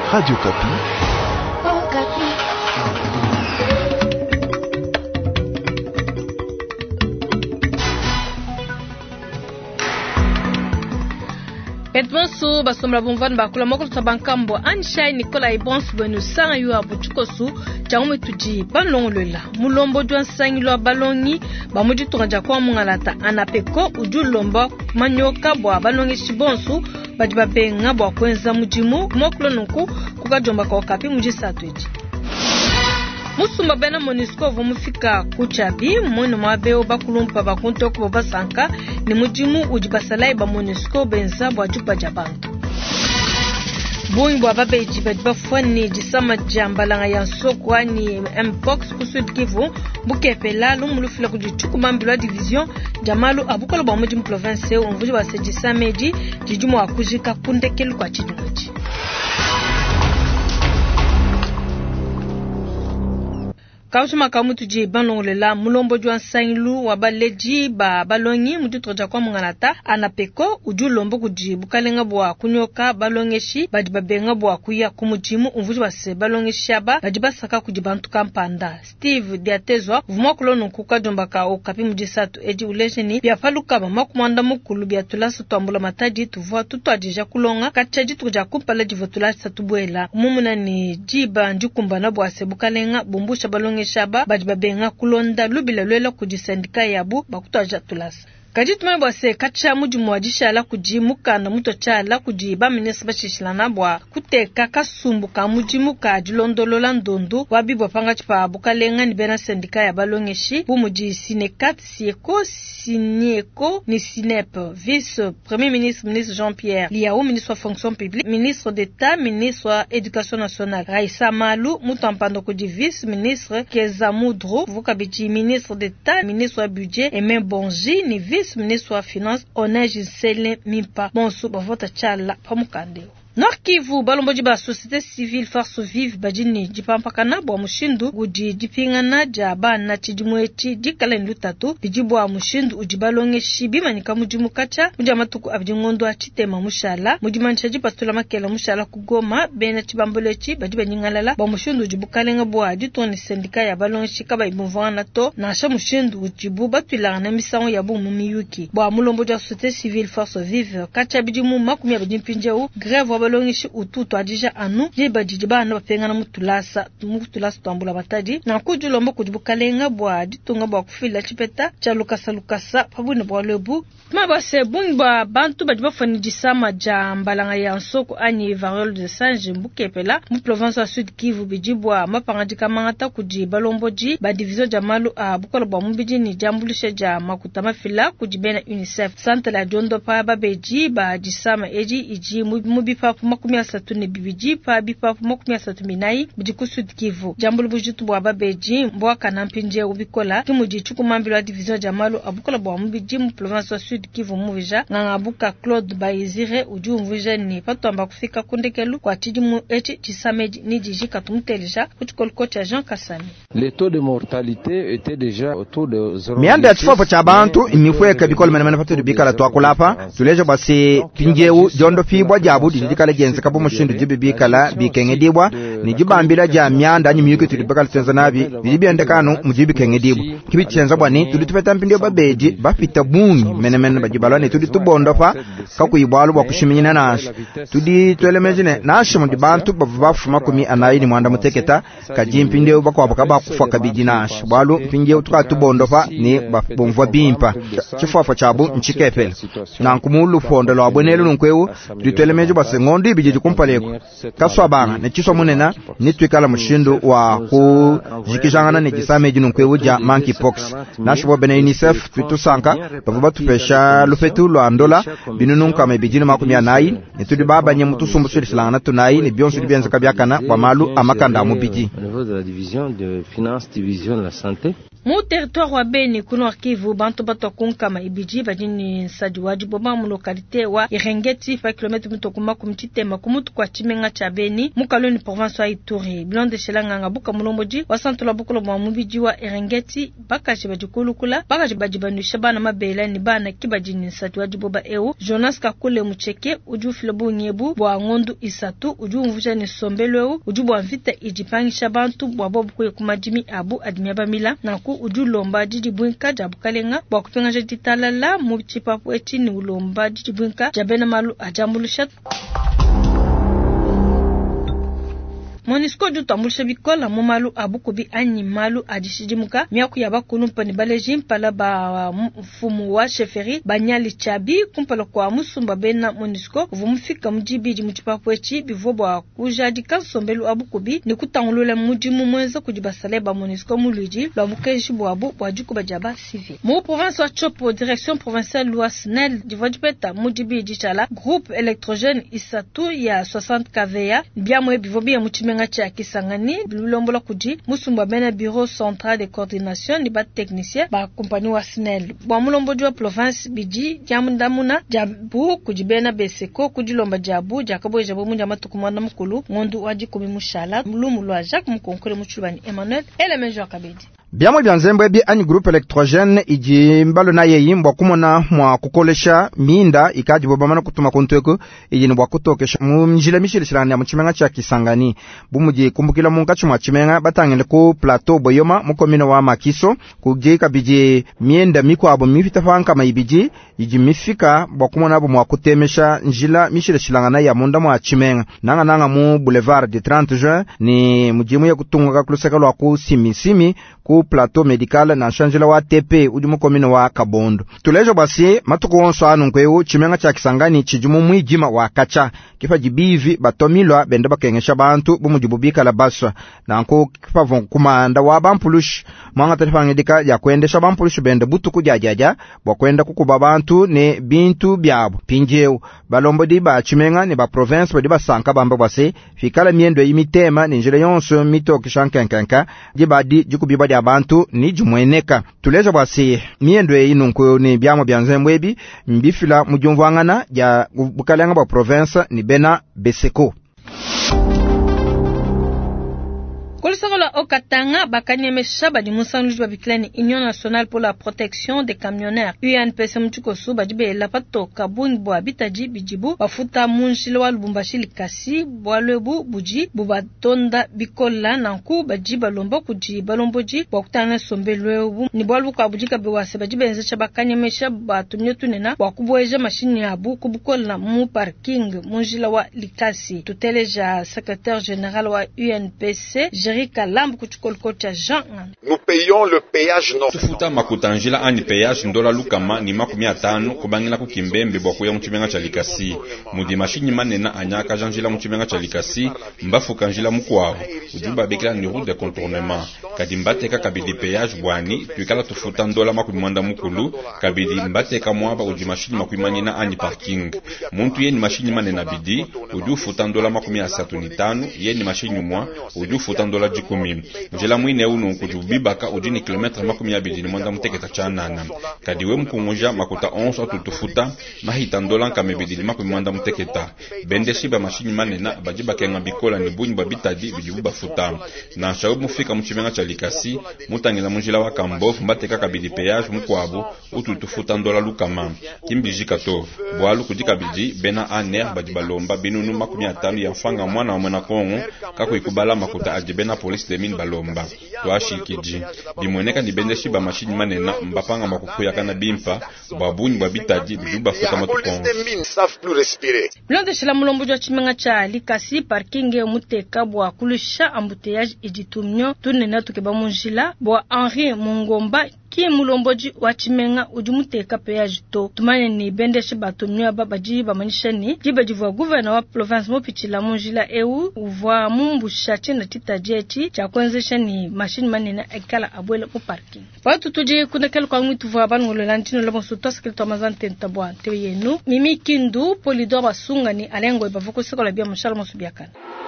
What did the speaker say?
Radio Kapi. Oh, Kapi. Petmonsu basombra bomvan bakula moko tabankambo anshai Nicolas Ibons benu sang yu abuchukosu changume tuji banlongolela mulombo jwan sangilo balongi bamuji tunja kwa mungalata anapeko ujulomba manyoka bwa balongi shibonsu bajibabenga bwa kwenza mujimu moklo nunku kukajomba kwa Okapi muji satweji musumba bena MONUSCO vumufika kuchabi mwene mwabeo bakulumpa bakuntoko basanka ni mujimu ujibasalai ba MONUSCO benza bwa jupa jabantu Boing bwa babeji bafani jisama jambalanga ya soko ni Mpox kusud Kivu bukepela lumulufila kujichuku mambilwa division jamalu abukolo ba mujimu province onvuji wa sejisa meji jijumu wakujika kundekelu kwa chidumoji Kaushima kamutu ji banlongolela mulombo jwan sanglu wabaleji ba balongi mutu toja kwa munganata anapeko ujulombo kuji bukalenga bwa kunyoka balongeshi bajibabenga bwa kuya kumujimu umvuji base balongeshi aba bajibasaka kujibantu kampanda Steve Diatezwa vumokulo nkuka jombaka Okapi mujisatu eji ulejeni biafaluka ba makumanda mukulu biatulasu twambula mataji tuvwa tutu ajija kulonga kachaji tuja kumpala jivotulasi satubwela mumuna ni jiba njukumba na bwa sebukalenga bumbusha balongeshi shaba bajibabenga kulonda lubila lwela kujisendika yabu bakutaja tulasa Kajituma bwase kacha mujimu wajishala kujimuka na muto chala kujiba minesi bashishilana bwa kuteka kasumbu ka mujimu ka jilondolola ndondu wabibwa panga chipa bukalenga ni bena sendika ya balongeshi bumuji sinekat sieko sinieko ni sinep vice-premier ministre Jean-Pierre Liao ministre wa fonction publique ministre d'État ministre wa éducation nationale Raissa Malu mutampando kuji vice-ministre Keza Mudro vukabiji ministre d'État ministre wa budget Aimé Bonji ni ministre wa finance Oneji Nsele Mimpa bonso bavota chala pamukandeo Nord Kivu balomboji ba société civile force vive bajini jipampakana bwa mushindu guji jipingana jaba na chijimwechi jikala ndutatu bijibwa mushindu ujibalonge shibima nikamujimu kacha mujamatuku abjingondo achitema mushala mujimanisha jipastula makela mushala kugoma bena chibambolechi bajiba nyingalala bwa mushindu ujibukalenga bwa jitoni sendika ya balonge shikaba ibumvana to nasha mushindu ujibu batwila na misango ya bumu miyuki bwa mulomboji wa société civile force vive kacha bijimu makumi abijimpinjeu grève balongishi ututu ajija anu jiba jijiba na bapenga na mutulasa twambula bataji na kujulombo kujibukalenga bwa ditunga bwa kufila chipeta cha lukasa pabune bwa lebu mabase bungba bantu bajiba fanijisama jambalanga ya nsoko anyi variole de Sange mbukepela mu province wa Sud Kivu bijibwa mapangajika mangata kujiba lomboji ba division jamalu a bukolo bwa mbiji ni jambulishe ja makutama fila kujibena UNICEF centre la jondo pa babeji ba jisama eji iji mubipa makumi asatu ne bibiji pa bipa makumi asatu minai bijiku Sud Kivu jambulu bujitu bwa babeji mbwa kanampinje ubikola kimuji chukumambilo division jamalu abukola bwa mbiji mu province wa Sud Kivu muvija ngangabuka Claude Bayizire uju mvija ni patwamba kufika kundekelu kwa tijimu eti chisameji ni jiji katumutelija kuchikolkocha Jean Kasami. Le taux de mortalité était déjà autour de 0. Mianda chifo cha bantu imifweka bikola manamana patu bikala twakulapa tuleje basi pinjeu jondo fibwa jabu dijikala jenze kapo mushindu jibibikala bikengedibwa ni jibambira ja mianda nyimyuke tulibakala Tanzania bibiendekano mujibi kengedibwa kibichenza bwani tulitupeta mpindio babeji bafita bungi menemene bajibalane tulitubondofa kakuyibwalu bwa kushiminyina nasha tudi twelemejine nasha mu bantu bavafuma kumi anayini mwanda muteketa kajimpindio bakwabuka bakufa kabiji nasha bwalu mpindio tukatubondofa ni bomvwa bimpa chifafa chabu nchikepela na nkumulu fondo lwa bwenelu nkwewu tulitwelemeje base ngondi bijiji kumpaleko kaswabanga ne chiswa munena nitwikala mushindu wa ku jikijangana ne gisameji nkwewu ja monkeypox nashibo bene UNICEF twitusanka bavuba tupesha lufetu lwa ndola binununka mebijini makumi anayi netudi baba nye mutusumbu silangana tunayi ne bionsu bienza kabyakana kwa malu amakanda mubiji au niveau de la division de finance division de la santé mu territoire wa Beni kuno Kivu bantu batokunka maibiji bajini nsadi wajibo ba mu localité wa Irengeti 5 km mutokuma kumti titemba kumutu kwa chimenga cha Beni mukaloni province wa Ituri. Bilonde shelanga buka mulomboji wasantola bukulo mwa mubiji wa Erengeti bakaje bajukulukula bakaje bajibanusha bana mabela ni bana kibajini satu wajiboba Jonas Kakule Mucheke uju filobu nyebu bwa ngondu isatu uju mvuja ni sombelweu uju bwa vita ijipangisha bantu bwa bobu kuye kumajimi abu admiaba mila naku uju lomba jiji buinka jabukalenga bwa kupenga jetitalala mubichipa pwechi ni ulomba jiji buinka jabena malu ajambulushat. Monisco du tambulisha bikola mumalu abukubi anyi malu adishijimuka miaku yaba kunumpa ni balejim pala ba mfumu wa sheferi banyali chabi kumpala kwa musumba bena Monisco vumufika mjibiji mchipapwechi bivobwa kujadika sombelu abukubi ni kutangulula mujimu mweza kujibasale ba Monisco muluji lwa mukeji bwabu bwajuku bajaba civil. Mu province wa Chopo direction provinciale loi SNEL divojipeta mujibiji chala groupe électrogène isatu ya 60 kVA biamwe bivobia mchime ngacha Kisangani bilulombola kuji musumba bena bureau central de coordination ni bat technicien ba compagnie wa SNEL bwa mulomboji wa province biji jamundamuna jabu kujibena beseko kujilomba jabu jakabo jabu munja matukumana mukulu ngondu waji kubimushala mulumu lwa Jacques mukonkole muchulubani Emmanuel elemenjo akabedi. Biamwe byanzembwe bi ani groupe électrogène ijimbalo na yeyimbwa kumona mwa kukolesha minda ikaji bobamana kutuma kontweko ijini bwa kutokesha mjila mishilishirani ya mchimenga cha Kisangani bumuji kumbukila mungachu mwa chimenga batangele ku plateau boyoma mukomino wa Makiso kujika biji mienda miku abo mifitafanka maibiji iji mifika bwa kumona abo mwa kutemesha njila mishilishirana ya munda mwa chimenga nanga mu boulevard de 30 juin ni mujimu ya kutunga kuluseka lwa ku simisimi ku plateau medical na shanjila wa TP udimu komino wa Kabondo. Tulejo basi matuko onso anu nkweu chimenga cha Kisangani chijumu mwijima wa kacha kifa jibivi batomilwa bende bakengesha bantu bumujibubika la baswa na nko kifa kumanda wa bampulush mwanga tarifa ngedika ya kuendesha bampulush bende butu kujajaja bwa kwenda kukuba bantu ne bintu byabo pinjeu balombo di ba chimenga ne ba province bodi basanka bamba base fikala miendo yimitema ni njile yonso mito kishankenkenka jibadi jikubiba dia bantu ni jumweneka. Tulejo basi miendo inunko ni byamo byanzembwebi mbifila mujumvangana ya bukalanga ba province ni bena beseko. Kolisakolo Okatanga bakanyemesha badi musanluji babiklani Union nationale pour la protection des camionneurs UNPC mchukosu bajibe la pato kabuni bwa bitaji bijibu bafuta munjilo wa Lubumbashi likasi bwalebu buji bubatonda bikola nanku bajiba lombo kuji balomboji bwakutana sombelwebu ni bwalu kwa bujika bewase bajibe nzesha bakanyemesha batumyotunena bwakubweje mashini yabu kubukola mu parking munjilo wa likasi tuteleja secrétaire général wa UNPC Nous payons le péage non. Tufuta makutanjila ani péage ndola lukama ni makumi atano kubangila kukimbembe bwakuya mchimenga cha likasi. Mudi mashini manena anyaka janjila mchimenga cha likasi mbafu kanjila mkwao. Ujuba bekila ni route de contournement. Kadimbateka kabidi péage bwani tuikala tufuta ndola makumi mwanda mukulu kabidi mbateka mwaba uji mashini makumi manena ani parking. Muntu ye ni mashini manena bidi uju futa ndola makumi asatu ni tano ye ni mashini mwa uju futa ndola jikumi. Njela mwine unu kujubibaka ujini kilometre makumi ya bidini mwanda mteketa chanana. Kadiwe mkunguja makuta 11 atutufuta mahita ndola nkame bidini makumi mwanda mteketa. Bende shiba mashini manena bajiba kenga bikola ni bunyi babitadi bijibuba futa. Na shaub mufika mchimenga cha likasi mutangila munjila wa kambofu mbateka kabidi péage mkwabu ututufuta ndola lukama. Kimbijika to. Boalu kujika bidi bena aner bajiba lomba binunu makumi atanu ya mfanga mwana wa mwana kongo kako ikubala makuta ajibena police de mine balomba twashikiji dimweneka nibende shiba mashini manena mbapanga makukuya kana bimpa babunyi babitaji bijuba futa matukongo Blonde shila mulombo jwa chimenga cha likasi parking ya muteka bwa kulusha embouteillage ejitumnyo tunena tukeba munjila bwa Henri Mungomba ki mulomboji wa chimenga ujumuteka péage to tumane ni bende shiba tumnyo babaji bamanishani jibajivu wa gouverneur wa province mopichila munjila uvwa mumbusha china titajechi cha kuanzisha ni machine manena ekala abwele mu parking. Watu tuje kuna kele kwa mwitu vwa bangulo lantino labo suto sekreto mazante ntabwa teyenu mimi kindu polidor basunga ni alengo ibavuko sikola bia mshalo mosubiakana.